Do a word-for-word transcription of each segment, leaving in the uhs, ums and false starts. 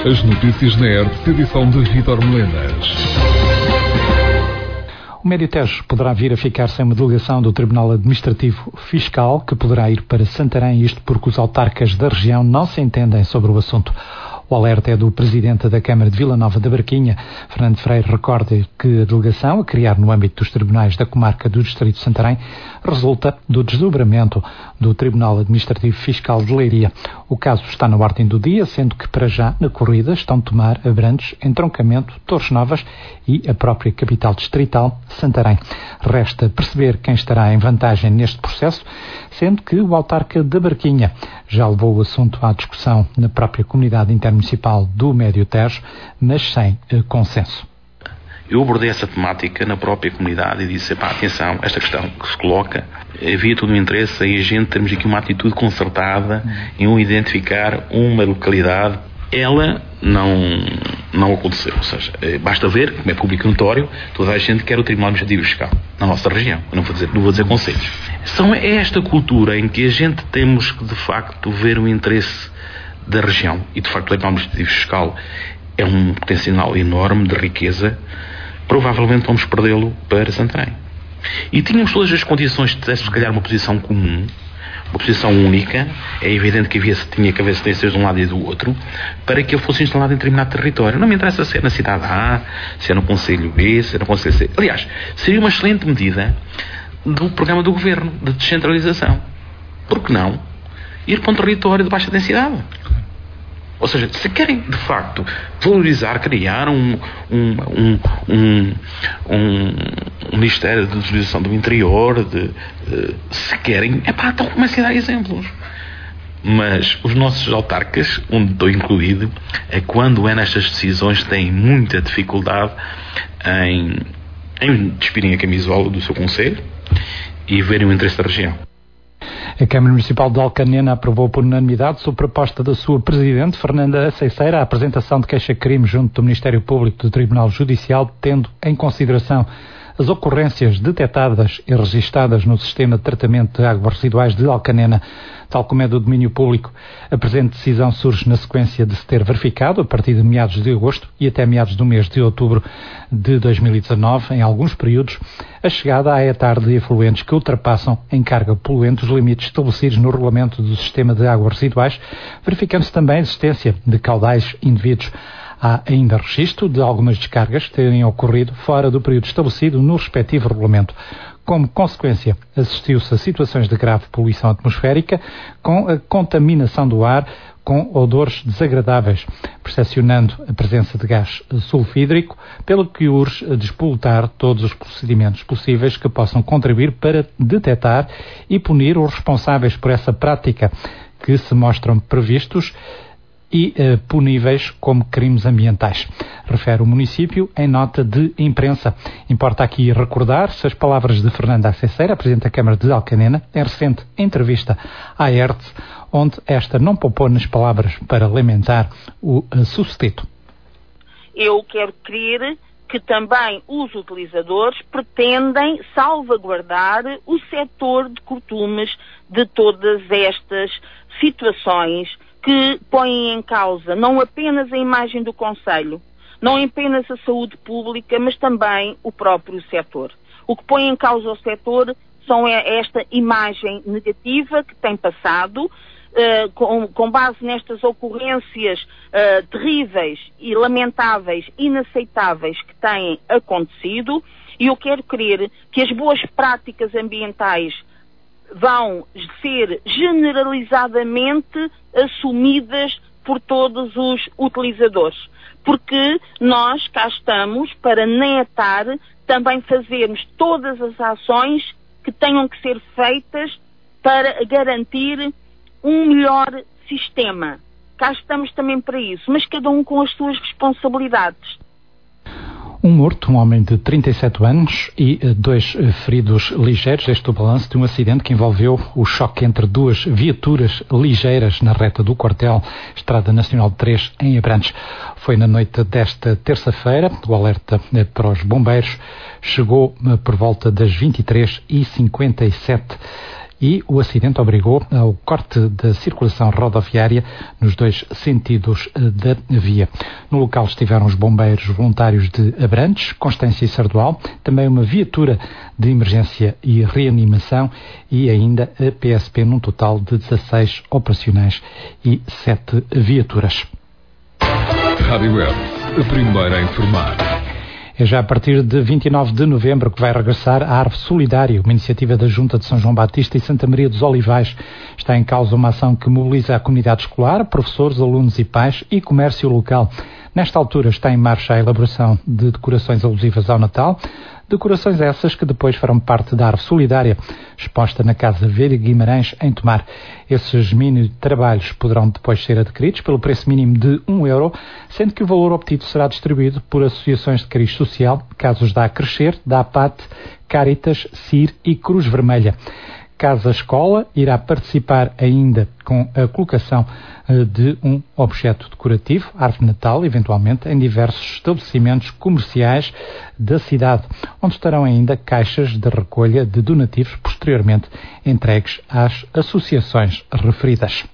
As notícias na R T, edição de Vítor Melenas. O Médio Tejo poderá vir a ficar sem uma delegação do Tribunal Administrativo Fiscal, que poderá ir para Santarém, isto porque os autarcas da região não se entendem sobre o assunto. O alerta é do Presidente da Câmara de Vila Nova da Barquinha. Fernando Freire recorda que a delegação, a criar no âmbito dos tribunais da comarca do Distrito de Santarém, resulta do desdobramento do Tribunal Administrativo Fiscal de Leiria. O caso está na ordem do dia, sendo que para já na corrida estão a tomar Abrantes, Entroncamento, Torres Novas e a própria capital distrital, Santarém. Resta perceber quem estará em vantagem neste processo, sendo que o autarca da Barquinha já levou o assunto à discussão na própria comunidade intermunicipal do Médio Tejo, mas sem uh, consenso. Eu abordei essa temática na própria comunidade e disse, pá, atenção, esta questão que se coloca, havia todo o interesse em a gente termos aqui uma atitude concertada em um identificar uma localidade. Ela não, não aconteceu, ou seja, basta ver, como é público notório, toda a gente quer o Tribunal Administrativo Fiscal na nossa região, eu não vou dizer, não vou dizer conselhos. São, é esta cultura em que a gente temos que, de facto, ver o interesse da região, e de facto o Tribunal Administrativo Fiscal é um potencial enorme de riqueza, provavelmente vamos perdê-lo para Santarém. E tínhamos todas as condições de ter, se calhar, uma posição comum, uma posição única. É evidente que havia, tinha que haver cedências de um lado e do outro, para que ele fosse instalado em determinado território. Não me interessa se é na cidade A, se é no Conselho B, se é no Conselho C. Aliás, seria uma excelente medida do programa do Governo de descentralização. Por que não ir para um território de baixa densidade? Ou seja, se querem, de facto, valorizar, criar um, um, um, um, um, um Ministério de Descentralização do Interior, de, de, se querem, é pá, então comecem a dar exemplos. Mas os nossos autarcas, onde estou incluído, é quando é nestas decisões têm muita dificuldade em, em despirem a camisola do seu conselho e verem o interesse da região. A Câmara Municipal de Alcanena aprovou por unanimidade, sob proposta da sua Presidente, Fernanda Aceiceira, a apresentação de queixa-crime junto do Ministério Público do Tribunal Judicial, tendo em consideração as ocorrências detectadas e registadas no Sistema de Tratamento de Águas Residuais de Alcanena, tal como é do domínio público. A presente decisão surge na sequência de se ter verificado, a partir de meados de agosto e até meados do mês de outubro de dois mil e dezanove, em alguns períodos, a chegada à etar de efluentes que ultrapassam em carga poluente os limites estabelecidos no regulamento do Sistema de Águas Residuais, verificando-se também a existência de caudais indevidos. Há ainda registro de algumas descargas que terem ocorrido fora do período estabelecido no respectivo regulamento. Como consequência, assistiu-se a situações de grave poluição atmosférica, com a contaminação do ar com odores desagradáveis, percepcionando a presença de gás sulfídrico, pelo que urge a despolutar todos os procedimentos possíveis que possam contribuir para detectar e punir os responsáveis por essa prática, que se mostram previstos e uh, puníveis como crimes ambientais, refere o município em nota de imprensa. Importa aqui recordar-se as palavras de Fernanda Aceiceira, Presidente da Câmara de Alcanena, em recente entrevista à R T, onde esta não poupou nas palavras para lamentar o uh, sucedido. Eu quero crer que também os utilizadores pretendem salvaguardar o setor de costumes de todas estas situações que põem em causa não apenas a imagem do Conselho, não apenas a saúde pública, mas também o próprio setor. O que põe em causa o setor são esta imagem negativa que tem passado, uh, com, com base nestas ocorrências uh, terríveis e lamentáveis, inaceitáveis que têm acontecido, e eu quero crer que as boas práticas ambientais vão ser generalizadamente assumidas por todos os utilizadores, porque nós cá estamos para na etar também fazermos todas as ações que tenham que ser feitas para garantir um melhor sistema. Cá estamos também para isso, mas cada um com as suas responsabilidades. Um morto, um homem de trinta e sete anos e dois feridos ligeiros. Este é o balanço de um acidente que envolveu o choque entre duas viaturas ligeiras na reta do quartel Estrada Nacional três em Abrantes. Foi na noite desta terça-feira. O alerta para os bombeiros chegou por volta das vinte e três e cinquenta e sete e o acidente obrigou ao corte da circulação rodoviária nos dois sentidos da via. No local estiveram os bombeiros voluntários de Abrantes, Constância e Sardual, também uma viatura de emergência e reanimação e ainda a P S P num total de dezasseis operacionais e sete viaturas. Rádio Web, a primeira a informar. É já a partir de vinte e nove de novembro que vai regressar a Árvore Solidária, uma iniciativa da Junta de São João Batista e Santa Maria dos Olivais. Está em causa uma ação que mobiliza a comunidade escolar, professores, alunos e pais e comércio local. Nesta altura está em marcha a elaboração de decorações alusivas ao Natal, decorações essas que depois farão parte da Árvore Solidária, exposta na Casa Verde Guimarães, em Tomar. Esses mini-trabalhos poderão depois ser adquiridos pelo preço mínimo de um euro, sendo que o valor obtido será distribuído por associações de cariz social, casos da Crescer, da APAT, Caritas, C I R e Cruz Vermelha. Casa Escola irá participar ainda com a colocação de um objeto decorativo, árvore de Natal, eventualmente, em diversos estabelecimentos comerciais da cidade, onde estarão ainda caixas de recolha de donativos posteriormente entregues às associações referidas.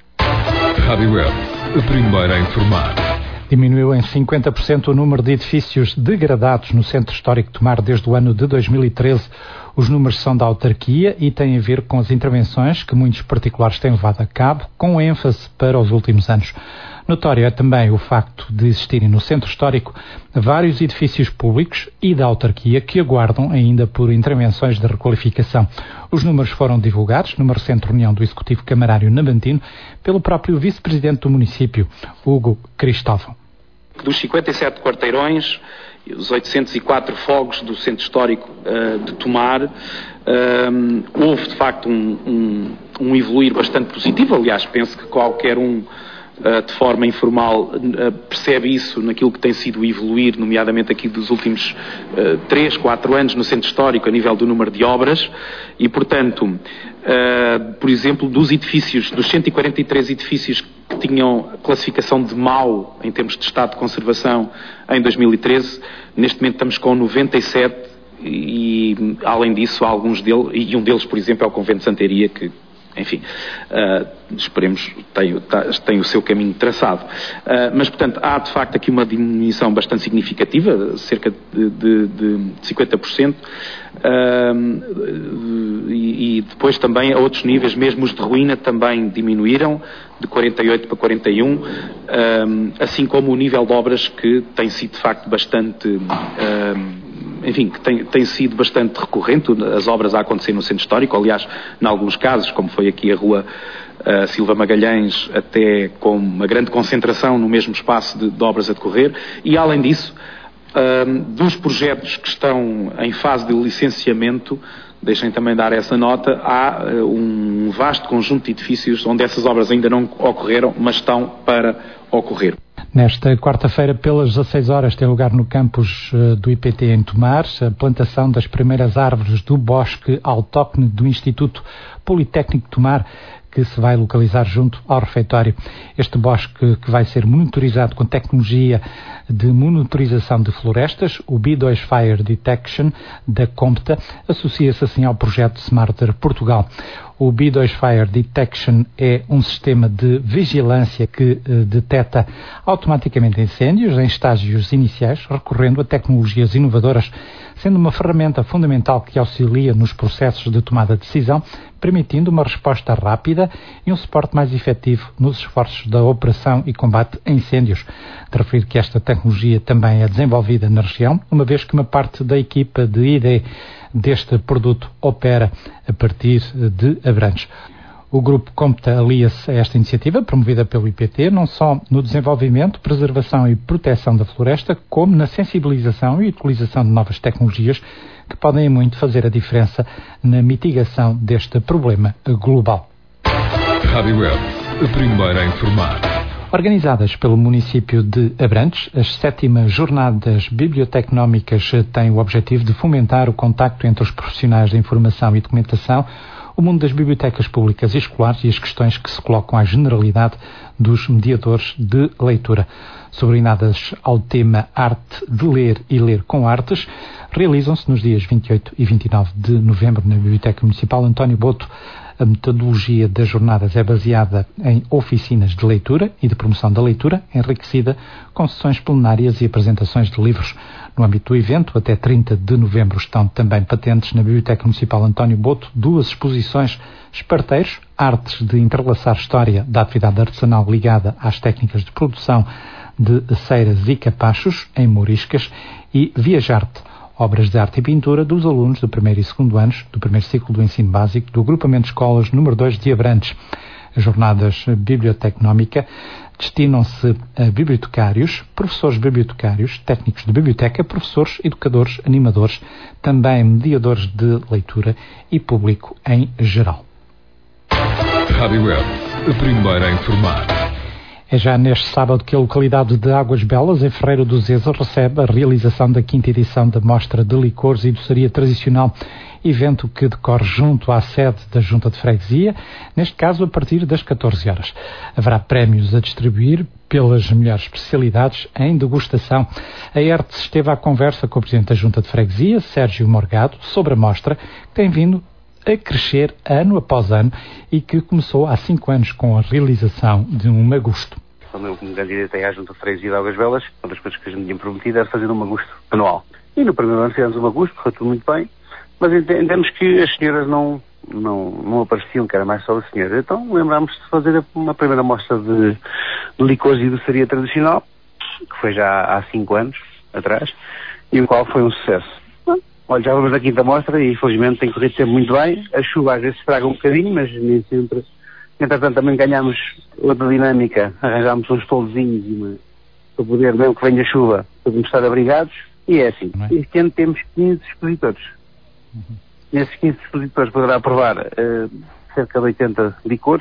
Rádio Web, a primeira a informar. Diminuiu em cinquenta por cento o número de edifícios degradados no Centro Histórico de Tomar desde o ano de dois mil e treze. Os números são da autarquia e têm a ver com as intervenções que muitos particulares têm levado a cabo, com ênfase para os últimos anos. Notório é também o facto de existirem no Centro Histórico vários edifícios públicos e da autarquia que aguardam ainda por intervenções de requalificação. Os números foram divulgados numa recente reunião do Executivo Camarário Nabantino pelo próprio Vice-Presidente do município, Hugo Cristóvão. Dos cinquenta e sete quarteirões, os oitocentos e quatro fogos do Centro Histórico uh, de Tomar, uh, houve de facto um, um, um evoluir bastante positivo. Aliás, penso que qualquer um, uh, de forma informal, uh, percebe isso naquilo que tem sido o evoluir, nomeadamente aqui dos últimos três, quatro anos no Centro Histórico, a nível do número de obras, e portanto, uh, por exemplo, dos edifícios, dos cento e quarenta e três edifícios que tinham classificação de mau em termos de estado de conservação em dois mil e treze, neste momento estamos com noventa e sete e, além disso, há alguns deles, e um deles, por exemplo, é o Convento de Santaria, que, enfim, uh, esperemos, tem, tem o seu caminho traçado. Uh, mas, portanto, há de facto aqui uma diminuição bastante significativa, cerca de, de, de cinquenta por cento, uh, e, e depois também a outros níveis, mesmo os de ruína também diminuíram, de quarenta e oito para quarenta e um, uh, assim como o nível de obras que tem sido de facto bastante... Uh, enfim, que tem, tem sido bastante recorrente, as obras a acontecer no Centro Histórico, aliás, em alguns casos, como foi aqui a Rua uh, Silva Magalhães, até com uma grande concentração no mesmo espaço de, de obras a decorrer, e além disso, uh, dos projetos que estão em fase de licenciamento, deixem também dar essa nota, há uh, um vasto conjunto de edifícios onde essas obras ainda não ocorreram, mas estão para ocorrer. Nesta quarta-feira, pelas dezasseis horas, tem lugar no campus do I P T em Tomar a plantação das primeiras árvores do bosque autóctone do Instituto Politécnico de Tomar, que se vai localizar junto ao refeitório. Este bosque, que vai ser monitorizado com tecnologia de monitorização de florestas, o B dois Fire Detection da Compta, associa-se assim ao projeto Smarter Portugal. O B dois Fire Detection é um sistema de vigilância que uh, detecta automaticamente incêndios em estágios iniciais, recorrendo a tecnologias inovadoras, sendo uma ferramenta fundamental que auxilia nos processos de tomada de decisão, permitindo uma resposta rápida e um suporte mais efetivo nos esforços da operação e combate a incêndios. De referir que esta tecnologia também é desenvolvida na região, uma vez que uma parte da equipa de I D deste produto opera a partir de Abrantes. O Grupo Compta alia-se a esta iniciativa, promovida pelo I P T, não só no desenvolvimento, preservação e proteção da floresta, como na sensibilização e utilização de novas tecnologias que podem muito fazer a diferença na mitigação deste problema global. Rádio Web, a primeira a informar. Organizadas pelo município de Abrantes, as sétimas jornadas bibliotecnómicas têm o objetivo de fomentar o contacto entre os profissionais de informação e documentação, o mundo das bibliotecas públicas e escolares e as questões que se colocam à generalidade dos mediadores de leitura. Subordinadas ao tema Arte de Ler e Ler com Artes, realizam-se nos dias vinte e oito e vinte e nove de novembro na Biblioteca Municipal António Boto. A metodologia das jornadas é baseada em oficinas de leitura e de promoção da leitura, enriquecida com sessões plenárias e apresentações de livros. No âmbito do evento, até trinta de novembro, estão também patentes na Biblioteca Municipal António Boto duas exposições: Esparteiros, artes de entrelaçar história da atividade artesanal ligada às técnicas de produção de ceiras e capachos em Mouriscas, e Viajarte, obras de arte e pintura dos alunos do primeiro e segundo anos do primeiro ciclo do ensino básico do Agrupamento de Escolas número dois de Abrantes. As jornadas bibliotecnómica destinam-se a bibliotecários, professores bibliotecários, técnicos de biblioteca, professores, educadores, animadores, também mediadores de leitura e público em geral. Rádio Web, a primeira a informar. É já neste sábado que a localidade de Águas Belas, em Ferreira do Zeza, recebe a realização da quinta edição da Mostra de Licores e Doçaria Tradicional, evento que decorre junto à sede da Junta de Freguesia, neste caso a partir das catorze horas. Haverá prémios a distribuir pelas melhores especialidades em degustação. A E R T S esteve à conversa com o Presidente da Junta de Freguesia, Sérgio Morgado, sobre a mostra, que tem vindo a crescer ano após ano e que começou há cinco anos com a realização de um magusto. Quando eu me candidatei à Junta de Freguesia de Águas Belas, uma das coisas que a gente tinha prometido era fazer um magusto anual. E no primeiro ano fizemos um magusto, correu tudo muito bem, mas entendemos que as senhoras não, não, não apareciam, que era mais só a senhora. Então lembrámos de fazer uma primeira mostra de, de licores e doçaria tradicional, que foi já há cinco anos atrás, e o qual foi um sucesso. Olha, já vamos na quinta mostra e infelizmente tem corrido sempre muito bem. A chuva às vezes estraga um bocadinho, mas nem sempre. Entretanto também ganhámos outra dinâmica, arranjámos uns toldozinhos e uma, para poder, mesmo que venha chuva, podemos estar abrigados. E é assim, é? Este ano temos quinze expositores. Uhum. Nesses quinze expositores poderá provar uh, cerca de oitenta licores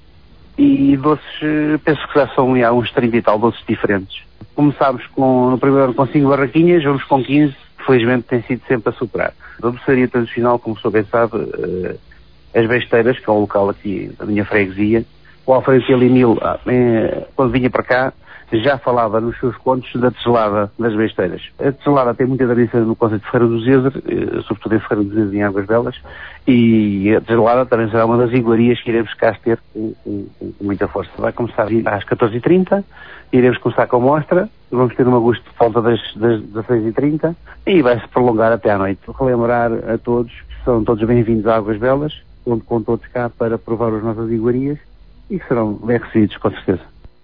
e doces, uh, penso que já são há uns trinta e tal doces diferentes. Começámos com, no primeiro ano com cinco barraquinhas, vamos com quinze. Felizmente tem sido sempre a superar. A doçaria tradicional, como sou bem sabe, uh, as Besteiras, que é um local aqui da minha freguesia, o Alfredo Celinil, uh, quando vinha para cá, já falava nos seus contos da teselada das Besteiras. A teselada tem muita tradição no conceito de Ferreira do Zézer, uh, sobretudo em Ferreira do Zézer e em Águas Belas, e a teselada também será uma das iguarias que iremos cá ter com, com, com muita força. Vai começar às catorze e trinta, iremos começar com a mostra, vamos ter um magusto de volta das, das dezasseis e trinta e vai-se prolongar até à noite. Vou relembrar a todos que são todos bem-vindos a Águas Belas, conto com todos cá para provar as nossas iguarias e que serão bem recebidos, com certeza.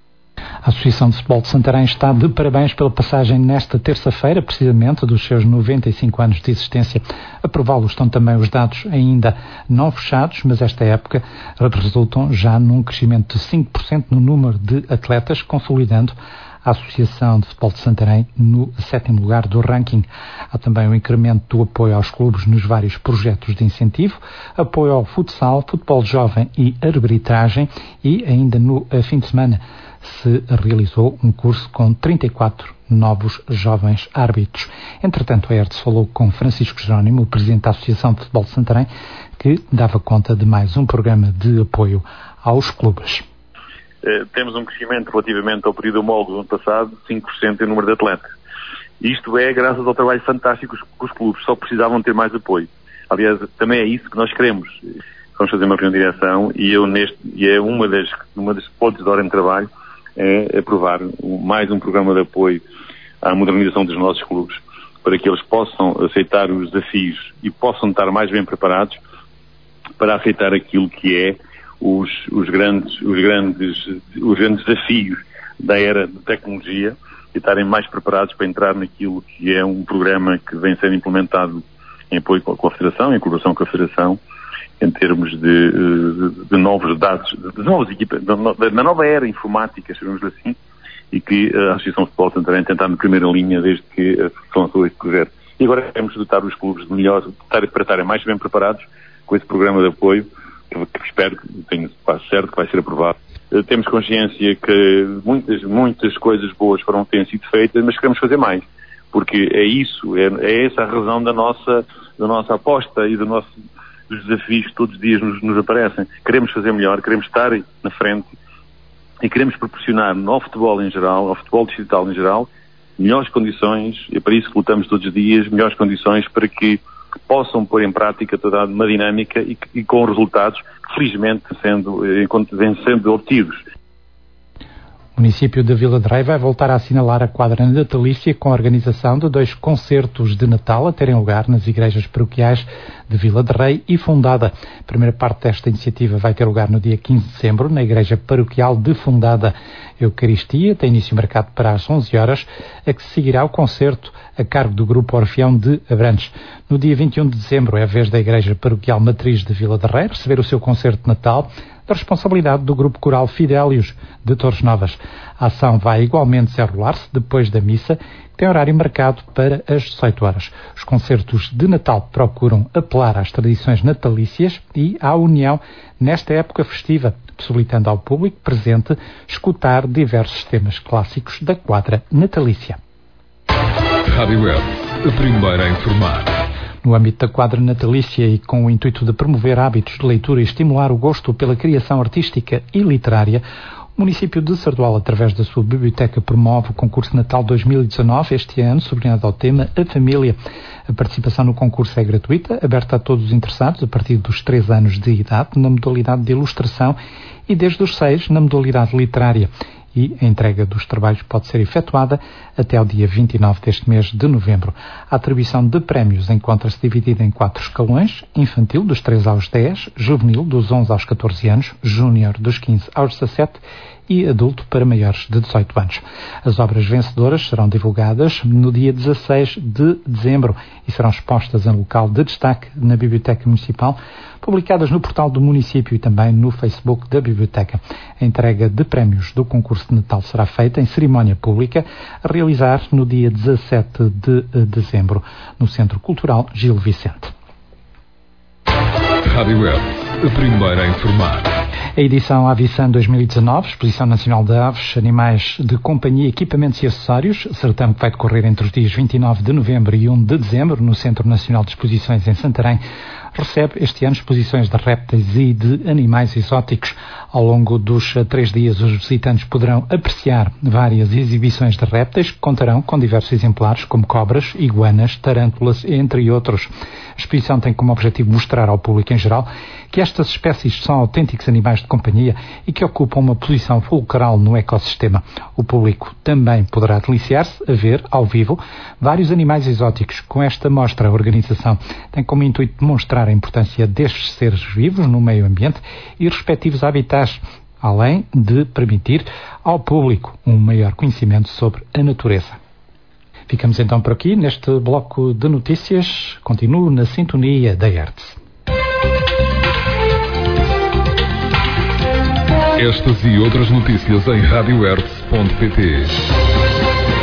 A Associação de Futebol de Santarém está de parabéns pela passagem nesta terça-feira, precisamente, dos seus noventa e cinco anos de existência. A prová-lo estão também os dados ainda não fechados, mas esta época resultam já num crescimento de cinco por cento no número de atletas, consolidando a Associação de Futebol de Santarém no sétimo lugar do ranking. Há também um incremento do apoio aos clubes nos vários projetos de incentivo, apoio ao futsal, futebol jovem e arbitragem, e ainda no fim de semana se realizou um curso com trinta e quatro novos jovens árbitros. Entretanto, a E R T S falou com Francisco Jerónimo, o Presidente da Associação de Futebol de Santarém, que dava conta de mais um programa de apoio aos clubes. Uh, temos um crescimento relativamente ao período homólogo do ano passado de cinco por cento em número de atletas. Isto é graças ao trabalho fantástico que os clubes só precisavam ter mais apoio. Aliás, também é isso que nós queremos. Vamos fazer uma reunião de direção e, eu neste, e é uma das, uma das pontos de ordem de trabalho é aprovar mais um programa de apoio à modernização dos nossos clubes, para que eles possam aceitar os desafios e possam estar mais bem preparados para aceitar aquilo que é os, os, grandes, os, grandes, os grandes desafios da era de tecnologia e estarem mais preparados para entrar naquilo que é um programa que vem sendo implementado em apoio com a Federação, em colaboração com a Federação, em termos de, de, de novos dados, de novas equipas, da nova era informática, chamamos assim, e que a Associação de Futebol de Santarém tem estado na primeira linha desde que lançou este projeto. E agora queremos dotar os clubes de melhor, para estarem mais bem preparados com esse programa de apoio, que, que espero, tenho quase certo que vai ser aprovado. Temos consciência que muitas, muitas coisas boas foram, têm sido feitas, mas queremos fazer mais, porque é isso, é, é essa a razão da nossa, da nossa aposta e do nosso dos desafios que todos os dias nos, nos aparecem. Queremos fazer melhor, queremos estar na frente e queremos proporcionar ao futebol em geral, ao futebol distrital em geral, melhores condições, e é para isso que lutamos todos os dias, melhores condições para que possam pôr em prática toda uma dinâmica e, e com resultados que felizmente sendo, vêm sendo obtidos. O município de Vila de Rei vai voltar a assinalar a quadra natalícia com a organização de dois concertos de Natal a terem lugar nas igrejas paroquiais de Vila de Rei e Fundada. A primeira parte desta iniciativa vai ter lugar no dia quinze de dezembro na igreja paroquial de Fundada. A Eucaristia tem início marcado para as onze horas, a que seguirá o concerto a cargo do Grupo Orfeão de Abrantes. No dia vinte e um de dezembro é a vez da igreja paroquial matriz de Vila de Rei receber o seu concerto de Natal, da responsabilidade do Grupo Coral Fidélios de Torres Novas. A ação vai igualmente desenrolar-se depois da missa, que tem horário marcado para as dezoito horas. Os concertos de Natal procuram apelar às tradições natalícias e à união nesta época festiva, possibilitando ao público presente escutar diversos temas clássicos da quadra natalícia. Rádio Web, a primeira a informar. No âmbito da quadra natalícia e com o intuito de promover hábitos de leitura e estimular o gosto pela criação artística e literária, o município de Sardual, através da sua biblioteca, promove o concurso Natal dois mil e dezanove, este ano, sublinhado ao tema A Família. A participação no concurso é gratuita, aberta a todos os interessados a partir dos três anos de idade, na modalidade de ilustração e desde os seis na modalidade literária. E a entrega dos trabalhos pode ser efetuada até ao dia vinte e nove deste mês de novembro. A atribuição de prémios encontra-se dividida em quatro escalões: infantil dos três aos dez, juvenil dos onze aos catorze anos, júnior dos quinze aos dezassete e adulto para maiores de dezoito anos. As obras vencedoras serão divulgadas no dia dezasseis de dezembro e serão expostas em local de destaque na Biblioteca Municipal, publicadas no portal do município e também no Facebook da Biblioteca. A entrega de prémios do concurso de Natal será feita em cerimónia pública, a realizar no dia dezassete de dezembro, no Centro Cultural Gil Vicente. Rádio Web, a primeira a informar. A edição Avisan dois mil e dezanove, Exposição Nacional de Aves, Animais de Companhia, Equipamentos e Acessórios, certame que vai decorrer entre os dias vinte e nove de novembro e um de dezembro no Centro Nacional de Exposições em Santarém, recebe este ano exposições de répteis e de animais exóticos. Ao longo dos três dias, os visitantes poderão apreciar várias exibições de répteis que contarão com diversos exemplares, como cobras, iguanas, tarântulas, entre outros. A exposição tem como objetivo mostrar ao público em geral que estas espécies são autênticos animais de companhia e que ocupam uma posição fulcral no ecossistema. O público também poderá deliciar-se a ver, ao vivo, vários animais exóticos. Com esta mostra, a organização tem como intuito demonstrar a importância destes seres vivos no meio ambiente e respectivos habitats, além de permitir ao público um maior conhecimento sobre a natureza. Ficamos então por aqui neste bloco de notícias. Continuo na sintonia da Hertz. Estas e outras notícias em rádio hertz ponto pt.